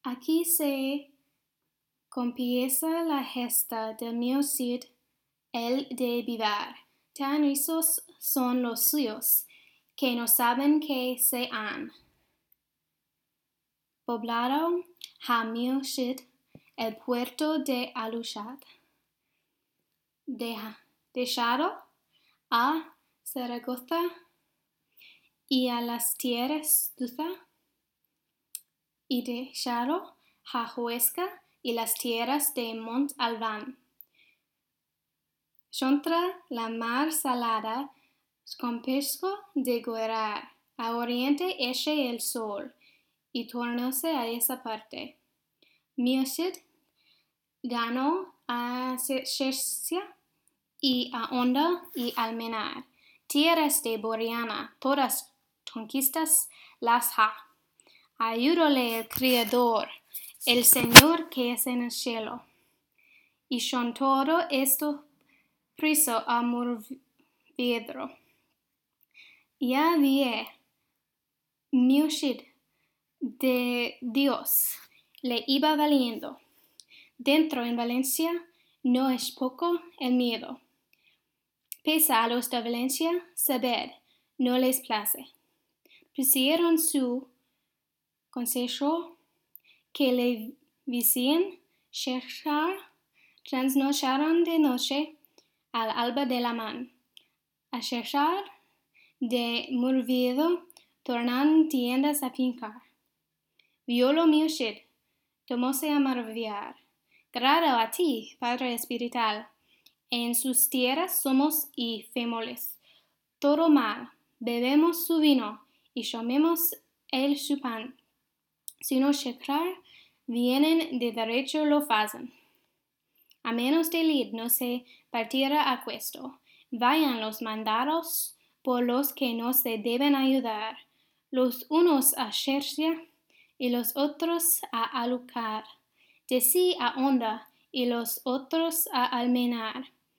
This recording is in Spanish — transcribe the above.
Aquí se confiesa la gesta del mío Cid, el de vivar. Tan rizos son los suyos, que no saben que se han poblado ha mío Cid el puerto de Aluchat. Dejado a Zaragoza y a las tierras Duza, y dejado a Huesca y las tierras de Mont Alban. Contra la mar salada, con pesco de guerrar, a oriente eche el sol, y tornóse a esa parte. Mío Cid ganó a Xerxia y a Honda y Almenar, tierras de Boriana, todas conquistas las ha. Ayúdole el Criador, el Señor que es en el cielo. Y son todo esto preso a Murviedro. Ya vi mío Cid de Dios le iba valiendo. Dentro en Valencia no es poco el miedo. Pesa a los de Valencia, sabed, no les place. Pusieron su consejo que le visien Xerxar, trasnocharon de noche al alba de la man. A Xerxar de Murviedro tornan tiendas a fincar. Violo mío Cid, tomóse a maravillar. Grado a ti, Padre espiritual, en sus tierras somos y fémoles. Todo mal, bebemos su vino y comemos el su pan. Si no Xerxar vienen de derecho lo facen. A menos de lid no se partiera aquesto. Vayan los mandados por los que no se deben ayudar, los unos a Xerxia y los otros a Alucar, de sí a Honda y los otros a Almenar.